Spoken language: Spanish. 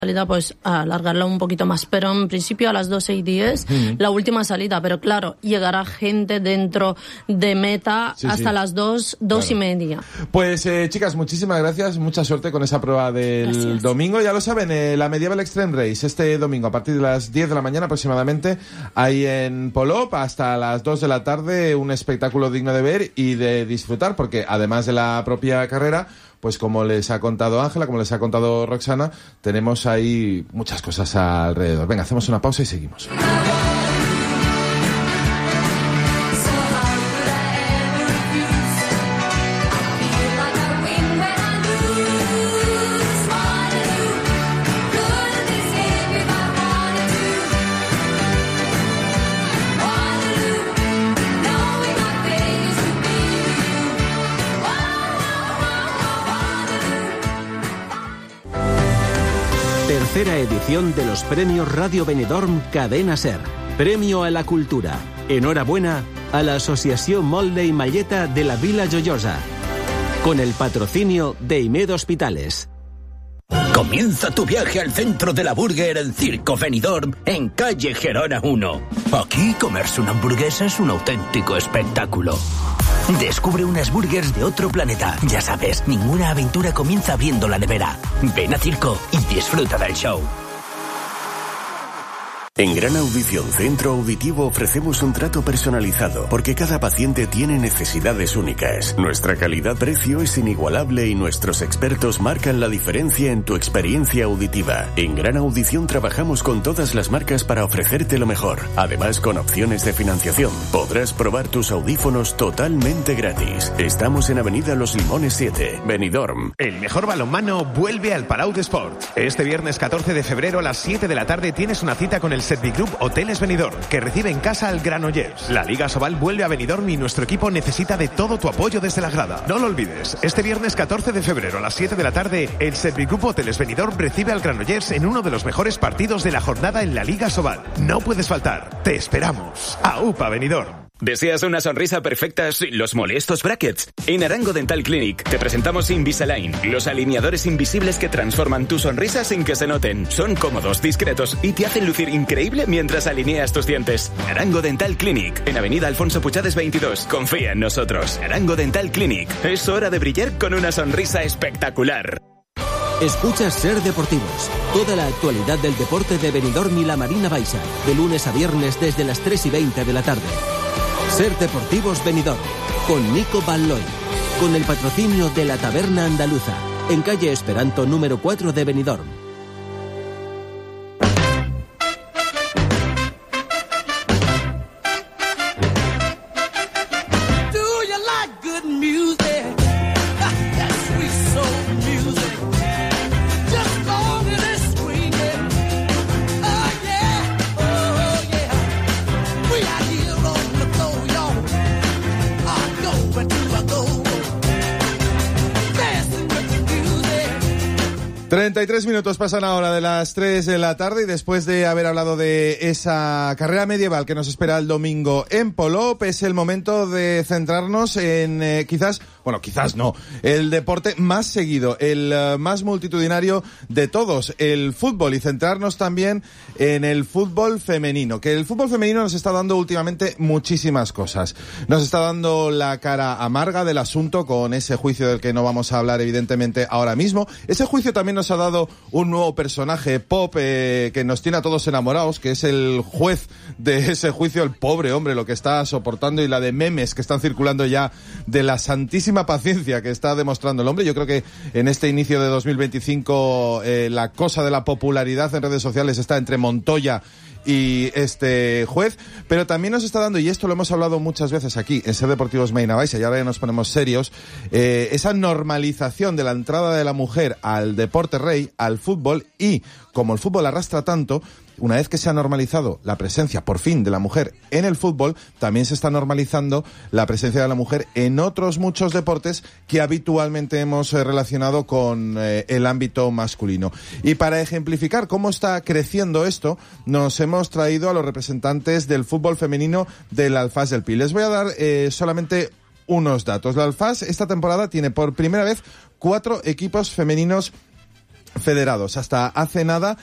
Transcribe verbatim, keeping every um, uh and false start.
salida, pues alargarla un poquito más, pero en principio a las doce y diez mm. la última salida, pero claro, llegará gente dentro de meta sí, hasta sí. las dos, dos claro. y media. Pues eh, chicas, muchísimas gracias, mucha suerte con esa prueba del gracias. domingo, ya lo saben, eh, la Medieval Extreme Race este domingo a partir de las diez de la mañana aproximadamente, ahí en Polop hasta las dos de la tarde, un espectáculo digno de ver y de disfrutar, porque además de la propia carrera, pues como les ha contado Ángela, como les ha contado Roxana, tenemos ahí muchas cosas alrededor. Venga, hacemos una pausa y seguimos. Tercera edición de los premios Radio Benidorm Cadena Ser. Premio a la Cultura. Enhorabuena a la Asociación Molde y Malleta de la Vila Joiosa. Con el patrocinio de Imed Hospitales. Comienza tu viaje al centro de la burger en Circo Benidorm, en calle Gerona uno. Aquí comerse una hamburguesa es un auténtico espectáculo. Descubre unas burgers de otro planeta. Ya sabes, ninguna aventura comienza abriendo la nevera. Ven a Circo y disfruta del show. En Gran Audición Centro Auditivo ofrecemos un trato personalizado porque cada paciente tiene necesidades únicas. Nuestra calidad-precio es inigualable y nuestros expertos marcan la diferencia en tu experiencia auditiva. En Gran Audición trabajamos con todas las marcas para ofrecerte lo mejor. Además, con opciones de financiación, podrás probar tus audífonos totalmente gratis. Estamos en Avenida Los Limones siete, Benidorm. El mejor balonmano vuelve al Palau de Sport. Este viernes catorce de febrero a las siete de la tarde tienes una cita con el Servigroup Hoteles Benidorm, que recibe en casa al Granollers. La Liga Sobal vuelve a Benidorm y nuestro equipo necesita de todo tu apoyo desde la grada. No lo olvides, este viernes catorce de febrero a las siete de la tarde, el Servigroup Hoteles Benidorm recibe al Granollers en uno de los mejores partidos de la jornada en la Liga Sobal. No puedes faltar, te esperamos. ¡Aupa Benidorm! ¿Deseas una sonrisa perfecta sin los molestos brackets? En Arango Dental Clinic te presentamos Invisalign, los alineadores invisibles que transforman tu sonrisa sin que se noten. Son cómodos, discretos y te hacen lucir increíble mientras alineas tus dientes. Arango Dental Clinic, en Avenida Alfonso Puchades veintidós. Confía en nosotros. Arango Dental Clinic. Es hora de brillar con una sonrisa espectacular. Escuchas Ser Deportivos. Toda la actualidad del deporte de Benidorm y la Marina Baixa. De lunes a viernes desde las tres y veinte de la tarde. Ser Deportivos Benidorm, con Nico Balloy, con el patrocinio de la Taberna Andaluza, en calle Esperanto número cuatro de Benidorm. treinta y tres minutos pasan ahora de las tres de la tarde y después de haber hablado de esa carrera medieval que nos espera el domingo en Polop, es el momento de centrarnos en eh, quizás, bueno, quizás no, el deporte más seguido, el uh, más multitudinario de todos, el fútbol, y centrarnos también en el fútbol femenino, que el fútbol femenino nos está dando últimamente muchísimas cosas. Nos está dando la cara amarga del asunto con ese juicio del que no vamos a hablar evidentemente ahora mismo. Ese juicio también nos ha dado un nuevo personaje pop eh, que nos tiene a todos enamorados, que es el juez de ese juicio, el pobre hombre, lo que está soportando, y la de memes que están circulando ya de la santísima paciencia que está demostrando el hombre. Yo creo que en este inicio de dos mil veinticinco eh, la cosa de la popularidad en redes sociales está entre Montoya y este juez, pero también nos está dando, y esto lo hemos hablado muchas veces aquí en Ser Deportivos Marina Baixa, y ahora ya nos ponemos serios, eh, esa normalización de la entrada de la mujer al deporte rey, al fútbol, y como el fútbol arrastra tanto, una vez que se ha normalizado la presencia, por fin, de la mujer en el fútbol, también se está normalizando la presencia de la mujer en otros muchos deportes que habitualmente hemos eh, relacionado con eh, el ámbito masculino. Y para ejemplificar cómo está creciendo esto, nos hemos traído a los representantes del fútbol femenino del Alfás del Pi. Les voy a dar eh, solamente unos datos. La Alfás esta temporada tiene por primera vez cuatro equipos femeninos federados. Hasta hace nada